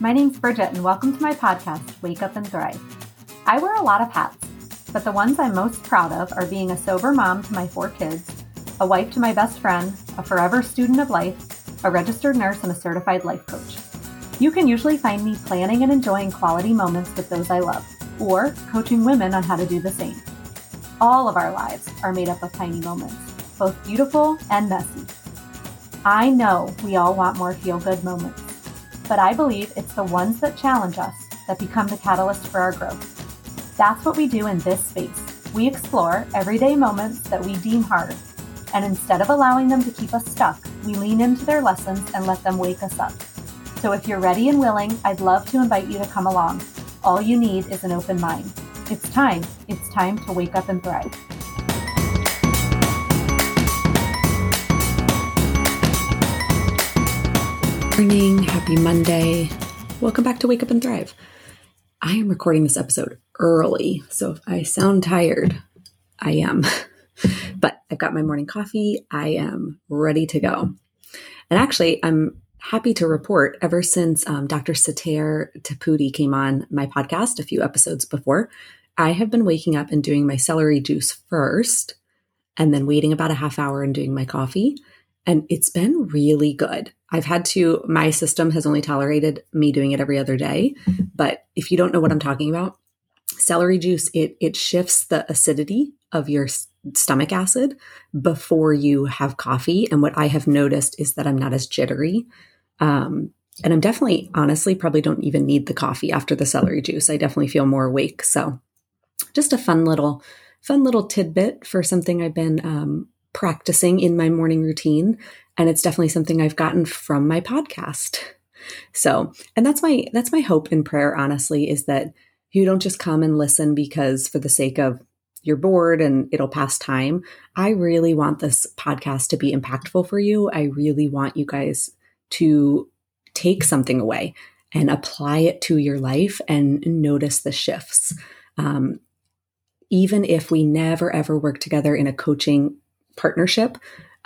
My name's Bridget, and welcome to my podcast, Wake Up and Thrive. I wear a lot of hats, but the ones I'm most proud of are being a sober mom to my 4 kids, a wife to my best friend, a forever student of life, a registered nurse, and a certified life coach. You can usually find me planning and enjoying quality moments with those I love, or coaching women on how to do the same. All of our lives are made up of tiny moments, both beautiful and messy. I know we all want more feel-good moments, but I believe it's the ones that challenge us that become the catalyst for our growth. That's what we do in this space. We explore everyday moments that we deem hard, and instead of allowing them to keep us stuck, we lean into their lessons and let them wake us up. So if you're ready and willing, I'd love to invite you to come along. All you need is an open mind. It's time to wake up and thrive. Morning, happy Monday. Welcome back to Wake Up and Thrive. I am recording this episode early, so if I sound tired, I am. But I've got my morning coffee. I am ready to go. And actually, I'm happy to report ever since Dr. Sater Tapudi came on my podcast a few episodes before, I have been waking up and doing my celery juice first, and then waiting about a half hour and doing my coffee. And it's been really good. My system has only tolerated me doing it every other day. But if you don't know what I'm talking about, celery juice, it shifts the acidity of your stomach acid before you have coffee. And what I have noticed is that I'm not as jittery. And I'm definitely, honestly, probably don't even need the coffee after the celery juice. I definitely feel more awake. So just a fun little tidbit for something I've been practicing in my morning routine. And it's definitely something I've gotten from my podcast. So, and that's my hope and prayer, honestly, is that you don't just come and listen because for the sake of you're bored and it'll pass time. I really want this podcast to be impactful for you. I really want you guys to take something away and apply it to your life and notice the shifts. Even if we never, ever work together in a coaching partnership,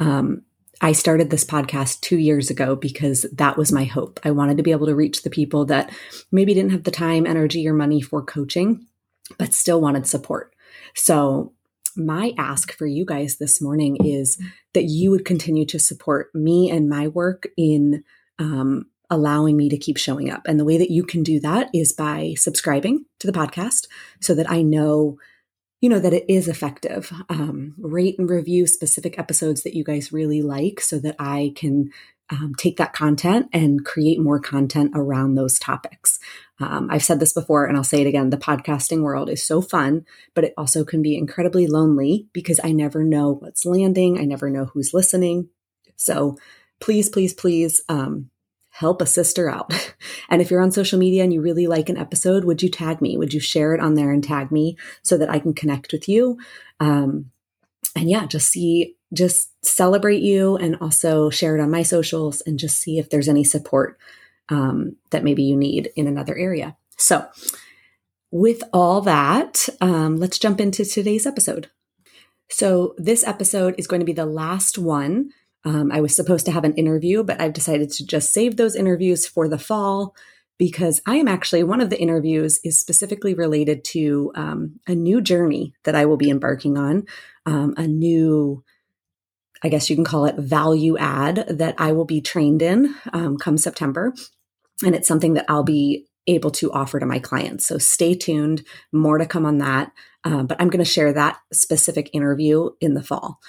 I started this podcast 2 years ago because that was my hope. I wanted to be able to reach the people that maybe didn't have the time, energy, or money for coaching, but still wanted support. So my ask for you guys this morning is that you would continue to support me and my work in allowing me to keep showing up. And the way that you can do that is by subscribing to the podcast so that I know that it is effective. Rate and review specific episodes that you guys really like so that I can take that content and create more content around those topics. I've said this before and I'll say it again. The podcasting world is so fun, but it also can be incredibly lonely because I never know what's landing. I never know who's listening. So please, help a sister out. And if you're on social media and you really like an episode, would you tag me? Would you share it on there and tag me so that I can connect with you? And yeah, just celebrate you and also share it on my socials and just see if there's any support that maybe you need in another area. So with all that, let's jump into today's episode. So this episode is going to be the last one. I was supposed to have an interview, but I've decided to just save those interviews for the fall because one of the interviews is specifically related to a new journey that I will be embarking on, a new, I guess you can call it value add that I will be trained in come September. And it's something that I'll be able to offer to my clients. So stay tuned, more to come on that. But I'm going to share that specific interview in the fall.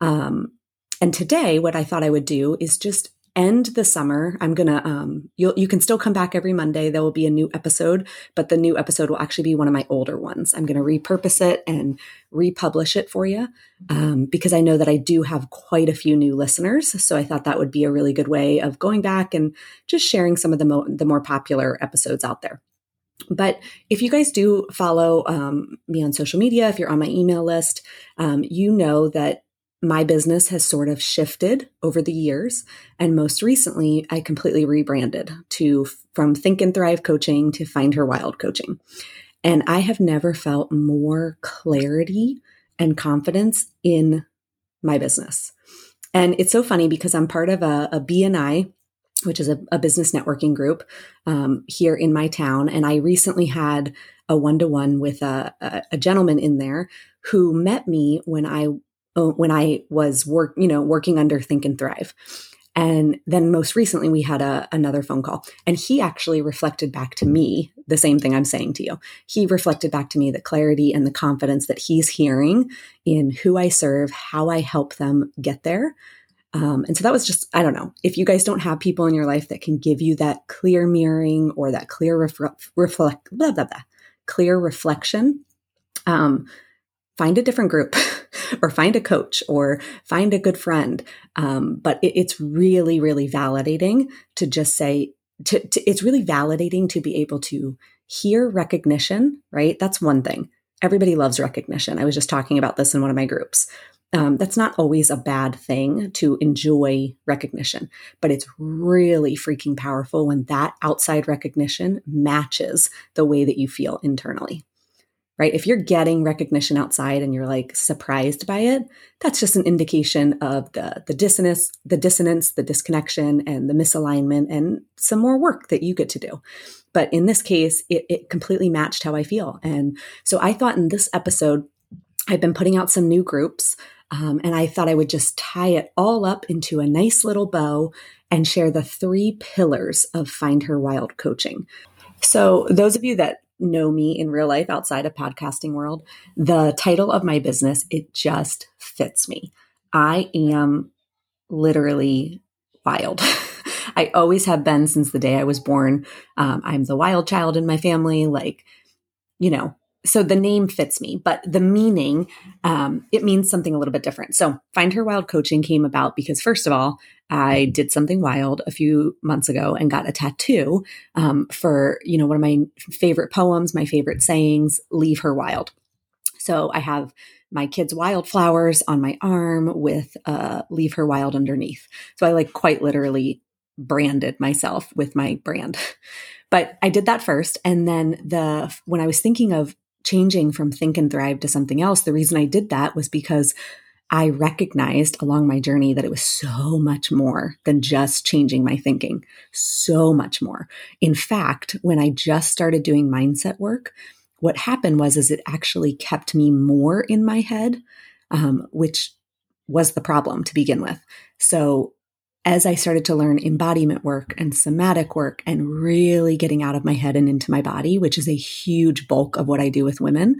And today, what I thought I would do is just end the summer. I'm going to, you can still come back every Monday. There will be a new episode, but the new episode will actually be one of my older ones. I'm going to repurpose it and republish it for you because I know that I do have quite a few new listeners. So I thought that would be a really good way of going back and just sharing some of the more popular episodes out there. But if you guys do follow me on social media, if you're on my email list, you know that my business has sort of shifted over the years. And most recently, I completely rebranded from Think and Thrive Coaching to Find Her Wild Coaching. And I have never felt more clarity and confidence in my business. And it's so funny because I'm part of a BNI which is a business networking group here in my town. And I recently had a one-to-one with a gentleman in there who met me when I was working under Think and Thrive. And then most recently we had another phone call, and he actually reflected back to me the same thing I'm saying to you. He reflected back to me the clarity and the confidence that he's hearing in who I serve, how I help them get there. And so that was just, I don't know, if you guys don't have people in your life that can give you that clear mirroring or that clear clear reflection, find a different group or find a coach or find a good friend. But it's really, really validating to just say, it's really validating to be able to hear recognition, right? That's one thing. Everybody loves recognition. I was just talking about this in one of my groups. That's not always a bad thing to enjoy recognition, but it's really freaking powerful when that outside recognition matches the way that you feel internally, right? If you're getting recognition outside and you're like surprised by it, that's just an indication of the dissonance, the disconnection, and the misalignment, and some more work that you get to do. But in this case, it completely matched how I feel. And so I thought in this episode, I've been putting out some new groups, and I thought I would just tie it all up into a nice little bow and share the 3 pillars of Find Her Wild coaching. So those of you that know me in real life outside of podcasting world, the title of my business, it just fits me. I am literally wild. I always have been since the day I was born. I'm the wild child in my family, so the name fits me, but the meaning, it means something a little bit different. So Find Her Wild coaching came about because, first of all, I did something wild a few months ago and got a tattoo for, one of my favorite poems, my favorite sayings, Leave Her Wild. So I have my kids' wildflowers on my arm with Leave Her Wild underneath. So I quite literally branded myself with my brand. But I did that first. And then when I was thinking of changing from Think and Thrive to something else, the reason I did that was because I recognized along my journey that it was so much more than just changing my thinking, so much more. In fact, when I just started doing mindset work, what happened was it actually kept me more in my head, which was the problem to begin with. So as I started to learn embodiment work and somatic work and really getting out of my head and into my body, which is a huge bulk of what I do with women,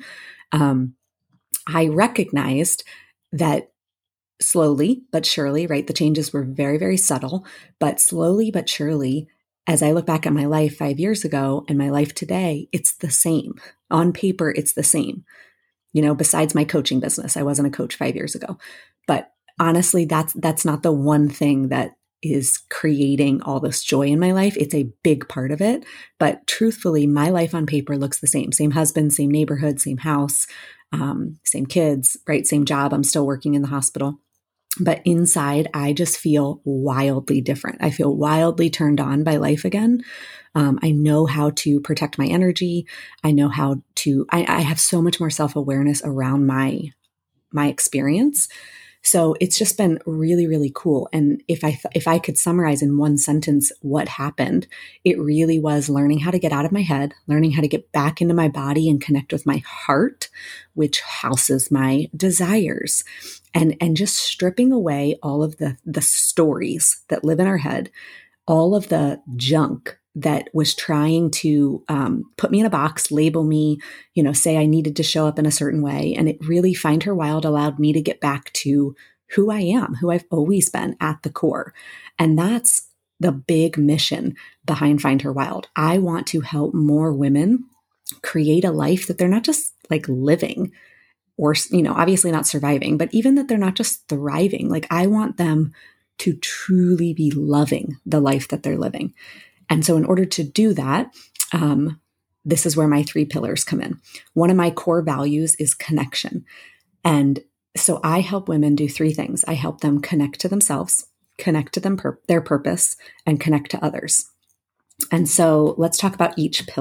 I recognized that slowly but surely, right? The changes were very, very subtle, but slowly but surely, as I look back at my life 5 years ago and my life today, it's the same. On paper, it's the same. Besides my coaching business, I wasn't a coach 5 years ago, but honestly, that's not the one thing that is creating all this joy in my life. It's a big part of it. But truthfully, my life on paper looks the same. Same husband, same neighborhood, same house, same kids, right? Same job. I'm still working in the hospital. But inside, I just feel wildly different. I feel wildly turned on by life again. I know how to protect my energy. I know how to, I have so much more self-awareness around my experience. So it's just been really, really cool. And if I could summarize in one sentence what happened, it really was learning how to get out of my head, learning how to get back into my body and connect with my heart, which houses my desires, and just stripping away all of the stories that live in our head, all of the junk that was trying to put me in a box, label me, say I needed to show up in a certain way. And it really, Find Her Wild allowed me to get back to who I am, who I've always been at the core. And that's the big mission behind Find Her Wild. I want to help more women create a life that they're not just living or, obviously not surviving, but even that they're not just thriving. I want them to truly be loving the life that they're living. And so in order to do that, this is where my 3 pillars come in. One of my core values is connection. And so I help women do 3 things. I help them connect to themselves, connect to their purpose, and connect to others. And so let's talk about each pillar.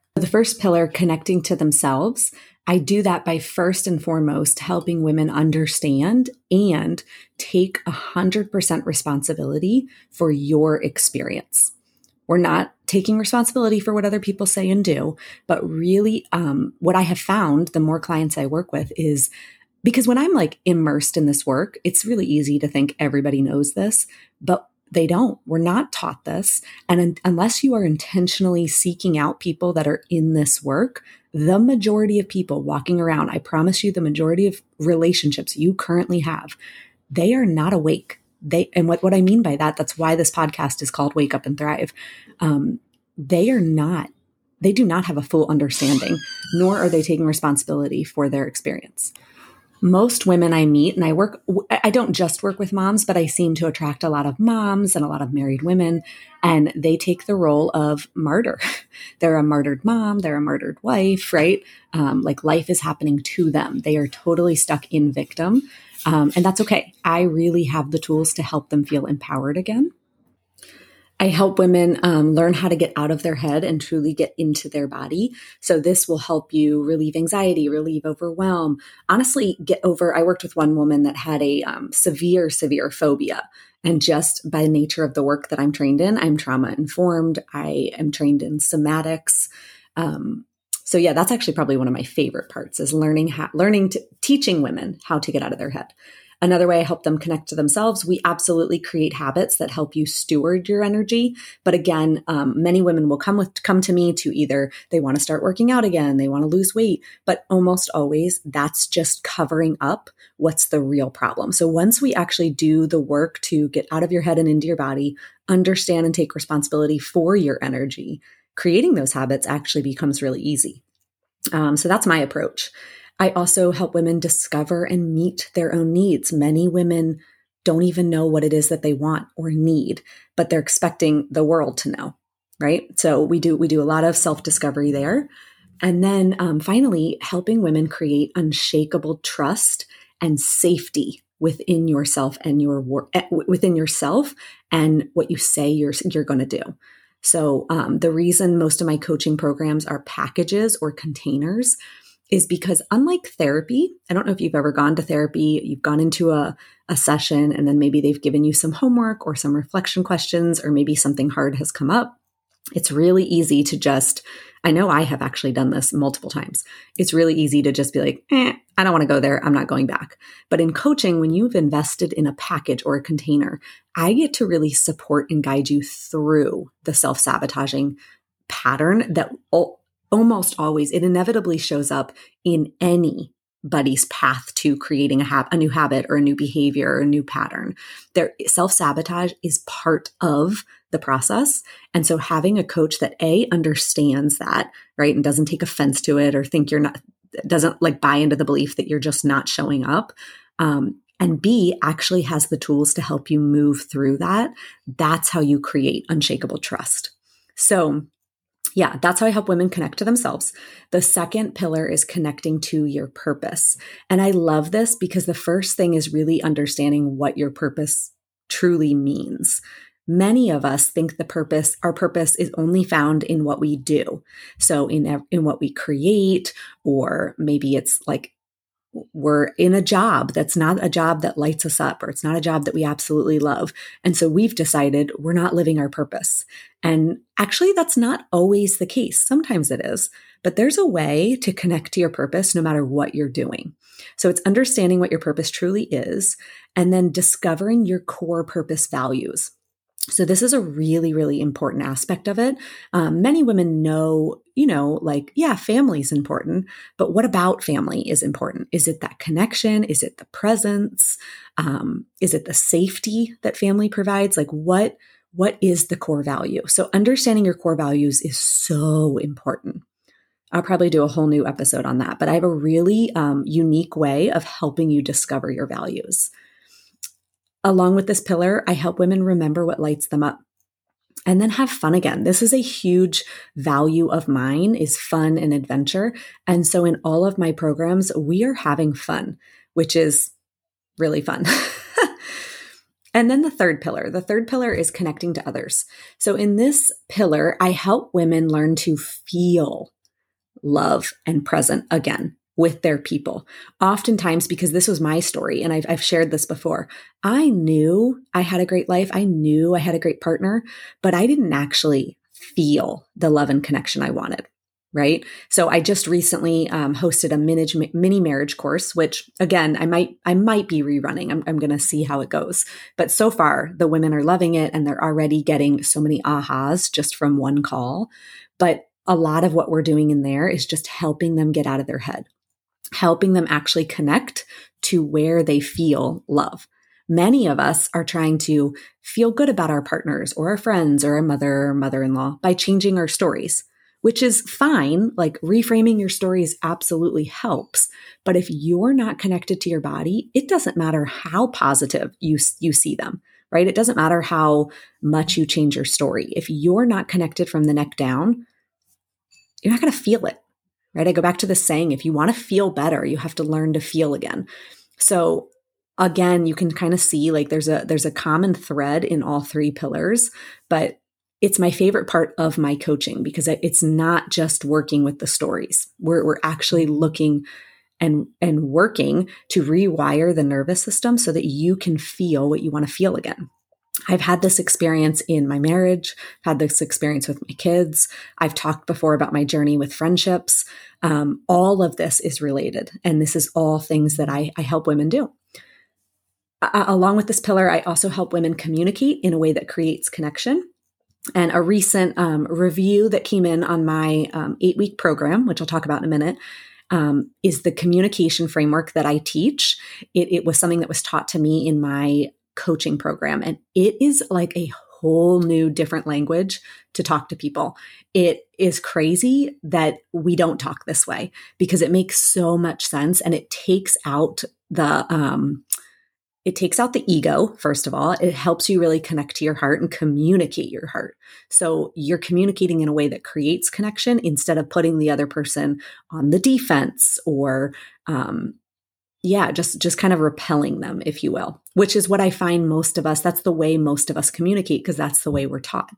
The first pillar, connecting to themselves, I do that by first and foremost helping women understand and take 100% responsibility for your experience. We're not taking responsibility for what other people say and do, but really what I have found, the more clients I work with, is because when I'm like immersed in this work, it's really easy to think everybody knows this, but they don't. We're not taught this. And unless you are intentionally seeking out people that are in this work, the majority of people walking around, I promise you, the majority of relationships you currently have, they are not awake. And what I mean by that, that's why this podcast is called Wake Up and Thrive. They do not have a full understanding, nor are they taking responsibility for their experience. Most women I meet, and I don't just work with moms, but I seem to attract a lot of moms and a lot of married women, and they take the role of martyr. They're a martyred mom, they're a martyred wife, right? Like life is happening to them. They are totally stuck in victim. And that's okay. I really have the tools to help them feel empowered again. I help women learn how to get out of their head and truly get into their body. So this will help you relieve anxiety, relieve overwhelm. Honestly, I worked with one woman that had a severe phobia. And just by the nature of the work that I'm trained in, I'm trauma informed. I am trained in somatics. So yeah, that's actually probably one of my favorite parts is teaching women how to get out of their head. Another way I help them connect to themselves, we absolutely create habits that help you steward your energy. But again, many women will come to me to either they want to start working out again, they want to lose weight, but almost always that's just covering up what's the real problem. So once we actually do the work to get out of your head and into your body, understand and take responsibility for your energy, creating those habits actually becomes really easy. So that's my approach. I also help women discover and meet their own needs. Many women don't even know what it is that they want or need, but they're expecting the world to know, right? So we do a lot of self-discovery there. And then finally, helping women create unshakable trust and safety within yourself and within yourself and what you say you're going to do. So the reason most of my coaching programs are packages or containers is because unlike therapy, I don't know if you've ever gone to therapy, you've gone into a session and then maybe they've given you some homework or some reflection questions, or maybe something hard has come up. It's really easy to I know I have actually done this multiple times. It's really easy to just be like, I don't want to go there. I'm not going back. But in coaching, when you've invested in a package or a container, I get to really support and guide you through the self-sabotaging pattern that almost always, it inevitably shows up in anybody's path to creating a new habit or a new behavior or a new pattern. Their self-sabotage is part of the process. And so having a coach that understands that, right, and doesn't take offense to it or doesn't like buy into the belief that you're just not showing up, and B, actually has the tools to help you move through that. That's how you create unshakable trust. So yeah, that's how I help women connect to themselves. The second pillar is connecting to your purpose. And I love this because the first thing is really understanding what your purpose truly means. Many of us think our purpose is only found in what we do. So in what we create, or maybe it's like we're in a job that's not a job that lights us up, or it's not a job that we absolutely love. And so we've decided we're not living our purpose. And actually, that's not always the case. Sometimes it is, but there's a way to connect to your purpose no matter what you're doing. So it's understanding what your purpose truly is, and then discovering your core purpose values. So this is a really, really important aspect of it. Many women know, family is important, but what about family is important? Is it that connection? Is it the presence? Is it the safety that family provides? Like what is the core value? So understanding your core values is so important. I'll probably do a whole new episode on that, but I have a really unique way of helping you discover your values. Along with this pillar, I help women remember what lights them up and then have fun again. This is a huge value of mine, is fun and adventure. And so in all of my programs, we are having fun, which is really fun. And then the third pillar is connecting to others. So in this pillar, I help women learn to feel love, and present again with their people. Oftentimes, because this was my story, and I've shared this before, I knew I had a great life. I knew I had a great partner, but I didn't actually feel the love and connection I wanted. Right. So I just recently hosted a mini marriage course, which again, I might be rerunning. I'm going to see how it goes. But so far the women are loving it and they're already getting so many ahas just from one call. But a lot of what we're doing in there is just helping them get out of their head, helping them actually connect to where they feel love. Many of us are trying to feel good about our partners or our friends or our mother or mother-in-law by changing our stories, which is fine. Like reframing your stories absolutely helps. But if you're not connected to your body, it doesn't matter how positive you see them, right? It doesn't matter how much you change your story. If you're not connected from the neck down, you're not going to feel it, right? I go back to the saying, if you want to feel better, you have to learn to feel again. So again, you can kind of see like there's a common thread in all three pillars, but it's my favorite part of my coaching because it's not just working with the stories. We're actually looking and working to rewire the nervous system so that you can feel what you want to feel again. I've had this experience in my marriage, had this experience with my kids. I've talked before about my journey with friendships. All of this is related. And this is all things that I help women do. Along with this pillar, I also help women communicate in a way that creates connection. And a recent review that came in on my 8-week program, which I'll talk about in a minute, is the communication framework that I teach. It was something that was taught to me in my coaching program. And it is like a whole new different language to talk to people. It is crazy that we don't talk this way because it makes so much sense and it takes out the ego, first of all. It helps you really connect to your heart and communicate your heart. So you're communicating in a way that creates connection instead of putting the other person on the defense or just kind of repelling them, if you will, which is what I find that's the way most of us communicate because that's the way we're taught.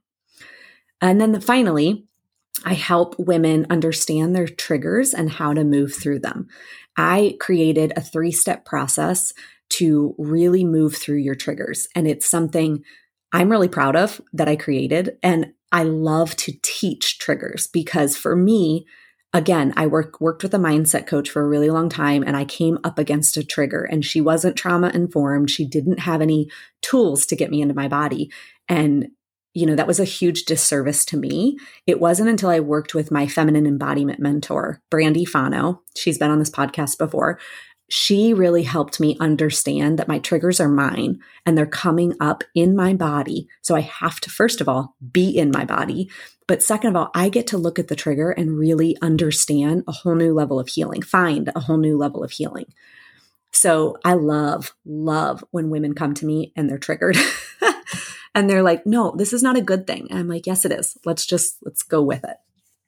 And then finally, I help women understand their triggers and how to move through them. I created a 3-step process to really move through your triggers. And it's something I'm really proud of that I created. And I love to teach triggers because for me, again, I worked with a mindset coach for a really long time and I came up against a trigger and she wasn't trauma informed. She didn't have any tools to get me into my body. And, that was a huge disservice to me. It wasn't until I worked with my feminine embodiment mentor, Brandy Fano. She's been on this podcast before. She really helped me understand that my triggers are mine and they're coming up in my body. So I have to, first of all, be in my body. But second of all, I get to look at the trigger and really understand a whole new level of healing, find a whole new level of healing. So I love when women come to me and they're triggered and they're like, no, this is not a good thing. And I'm like, yes, it is. Let's go with it.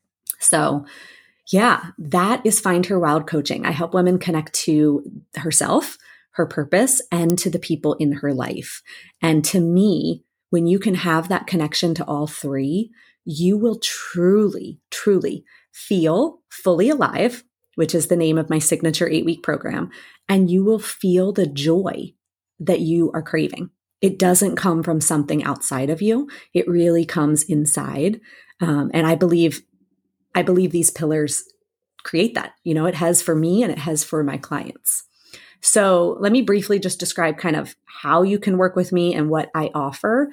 So yeah, that is Find Her Wild coaching. I help women connect to herself, her purpose, and to the people in her life. And to me, when you can have that connection to all three, you will truly, truly feel fully alive, which is the name of my signature 8-week program. And you will feel the joy that you are craving. It doesn't come from something outside of you. It really comes inside. And I believe these pillars create that. It has for me and it has for my clients. So let me briefly just describe kind of how you can work with me and what I offer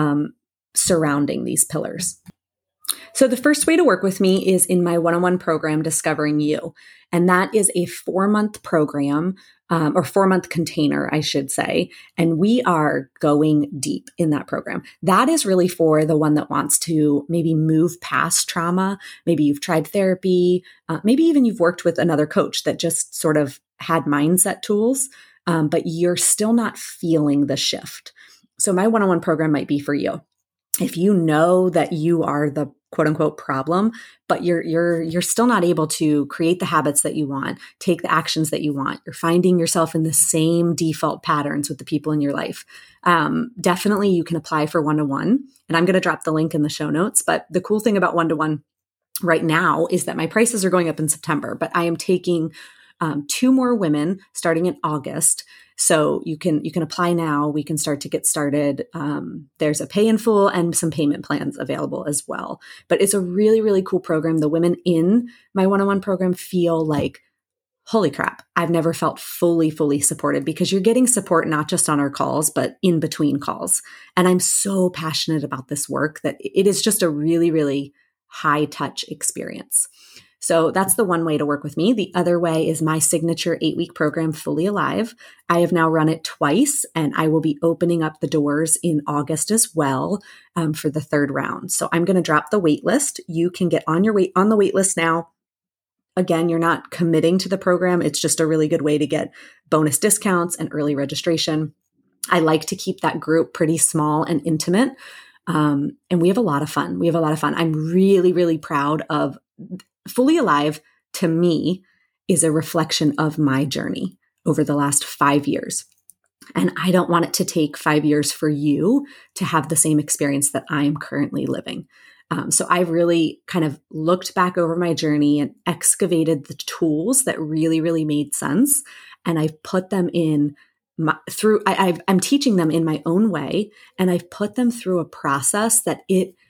surrounding these pillars. So the first way to work with me is in my one-on-one program, Discovering You. And that is a 4-month program or 4-month container, I should say. And we are going deep in that program. That is really for the one that wants to maybe move past trauma. Maybe you've tried therapy. Maybe even you've worked with another coach that just sort of had mindset tools, but you're still not feeling the shift. So my one-on-one program might be for you. If you know that you are the quote unquote problem, but you're still not able to create the habits that you want, take the actions that you want, you're finding yourself in the same default patterns with the people in your life. Definitely you can apply for one-to-one, and I'm going to drop the link in the show notes. But the cool thing about one-to-one right now is that my prices are going up in September, but I am taking 2 more women starting in August. So you can apply now. We can start to get started. There's a pay in full and some payment plans available as well. But it's a really, really cool program. The women in my one-on-one program feel like, holy crap, I've never felt fully supported, because you're getting support not just on our calls, but in between calls. And I'm so passionate about this work that it is just a really, really high touch experience. So that's the one way to work with me. The other way is my signature 8-week program, Fully Alive. I have now run it twice, and I will be opening up the doors in August as well for the 3rd round. So I'm going to drop the wait list. You can get on the wait list now. Again, you're not committing to the program. It's just a really good way to get bonus discounts and early registration. I like to keep that group pretty small and intimate. And we have a lot of fun. I'm really, really proud of Fully Alive. To me, is a reflection of my journey over the last 5 years. And I don't want it to take 5 years for you to have the same experience that I'm currently living. So I've really kind of looked back over my journey and excavated the tools that really, really made sense. And I've put them in I'm teaching them in my own way. And I've put them through a process that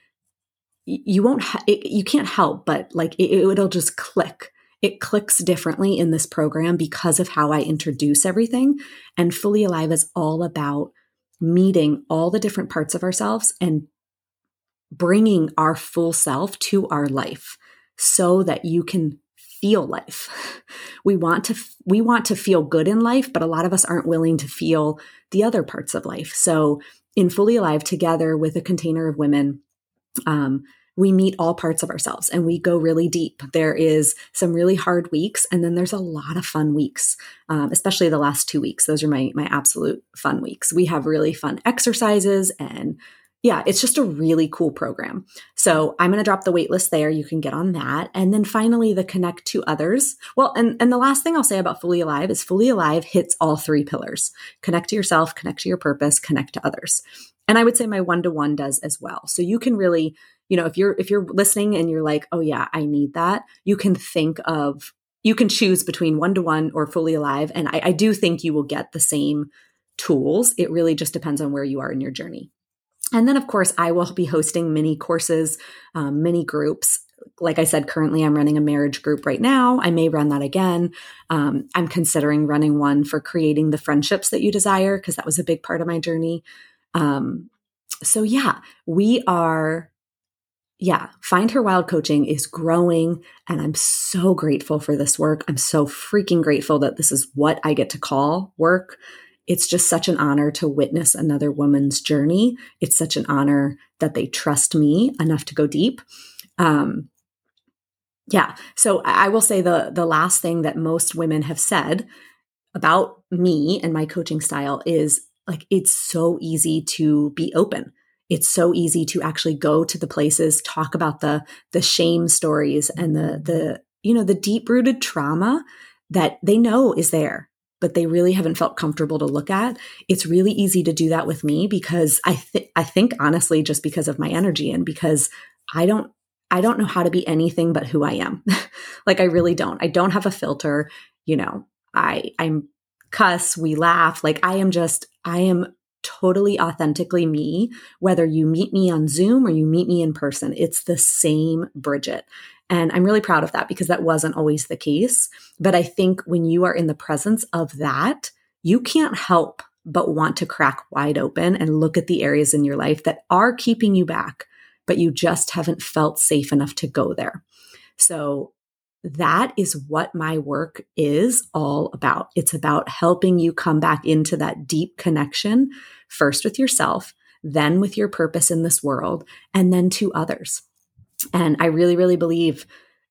you can't help, but like it'll just click. It clicks differently in this program because of how I introduce everything. And Fully Alive is all about meeting all the different parts of ourselves and bringing our full self to our life so that you can feel life. We want to feel good in life, but a lot of us aren't willing to feel the other parts of life. So in Fully Alive, together with a container of women, we meet all parts of ourselves and we go really deep. There is some really hard weeks, and then there's a lot of fun weeks, especially the last 2 weeks. Those are my absolute fun weeks. We have really fun exercises, and yeah, it's just a really cool program. So I'm going to drop the wait list there. You can get on that. And then finally, the connect to others. Well, and the last thing I'll say about Fully Alive is Fully Alive hits all 3 pillars: connect to yourself, connect to your purpose, connect to others. And I would say my one-to-one does as well. So you can really, if you're listening and you're like, oh yeah, I need that, you can choose between one-to-one or Fully Alive. And I do think you will get the same tools. It really just depends on where you are in your journey. And then, of course, I will be hosting mini courses, mini groups. Like I said, currently I'm running a marriage group right now. I may run that again. I'm considering running one for creating the friendships that you desire, because that was a big part of my journey. So yeah, Find Her Wild Coaching is growing, and I'm so grateful for this work. I'm so freaking grateful that this is what I get to call work. It's just such an honor to witness another woman's journey. It's such an honor that they trust me enough to go deep. So I will say the last thing that most women have said about me and my coaching style is, like, it's so easy to be open. It's so easy to actually go to the places, talk about the shame stories and the deep-rooted trauma that they know is there, but they really haven't felt comfortable to look at. It's really easy to do that with me, because I think honestly, just because of my energy, and because I don't know how to be anything but who I am. Like, I really don't. I don't have a filter. I'm cuss, we laugh. Like, I am totally authentically me, whether you meet me on Zoom or you meet me in person. It's the same Bridget. And I'm really proud of that, because that wasn't always the case. But I think when you are in the presence of that, you can't help but want to crack wide open and look at the areas in your life that are keeping you back, but you just haven't felt safe enough to go there. So that is what my work is all about. It's about helping you come back into that deep connection, first with yourself, then with your purpose in this world, and then to others. And I really, really believe,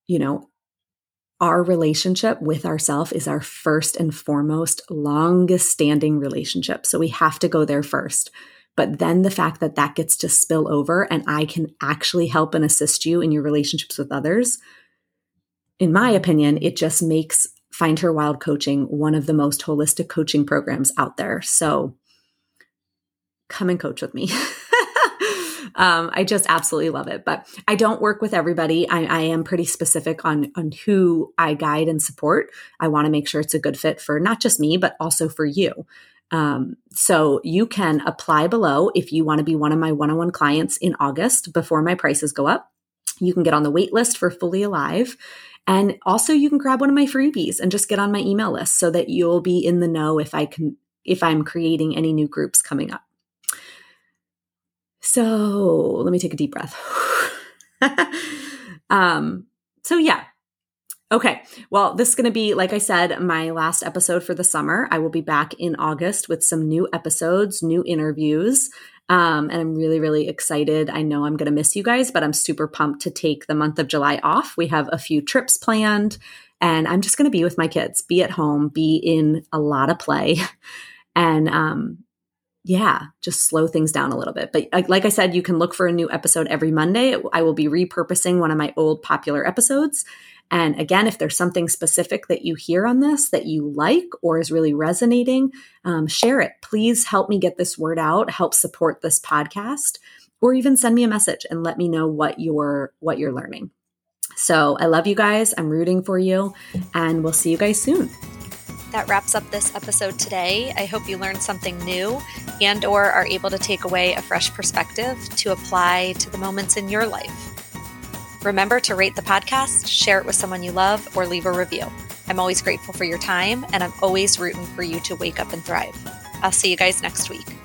our relationship with ourselves is our first and foremost longest standing relationship. So we have to go there first. But then the fact that that gets to spill over, and I can actually help and assist you in your relationships with others, in my opinion, it just makes Find Her Wild Coaching one of the most holistic coaching programs out there. So come and coach with me. I just absolutely love it. But I don't work with everybody. I am pretty specific on who I guide and support. I want to make sure it's a good fit for not just me, but also for you. So you can apply below if you want to be one of my one-on-one clients in August before my prices go up. You can get on the wait list for Fully Alive. And also you can grab one of my freebies and just get on my email list so that you'll be in the know if I'm creating any new groups coming up. So let me take a deep breath. So yeah. Okay. Well, this is going to be, like I said, my last episode for the summer. I will be back in August with some new episodes, new interviews. And I'm really, really excited. I know I'm going to miss you guys, but I'm super pumped to take the month of July off. We have a few trips planned, and I'm just going to be with my kids, be at home, be in a lot of play, and just slow things down a little bit. But like I said, you can look for a new episode every Monday. I will be repurposing one of my old popular episodes. And again, if there's something specific that you hear on this that you like or is really resonating, share it. Please help me get this word out, help support this podcast, or even send me a message and let me know what you're learning. So I love you guys. I'm rooting for you, and we'll see you guys soon. That wraps up this episode today. I hope you learned something new and or are able to take away a fresh perspective to apply to the moments in your life. Remember to rate the podcast, share it with someone you love, or leave a review. I'm always grateful for your time, and I'm always rooting for you to wake up and thrive. I'll see you guys next week.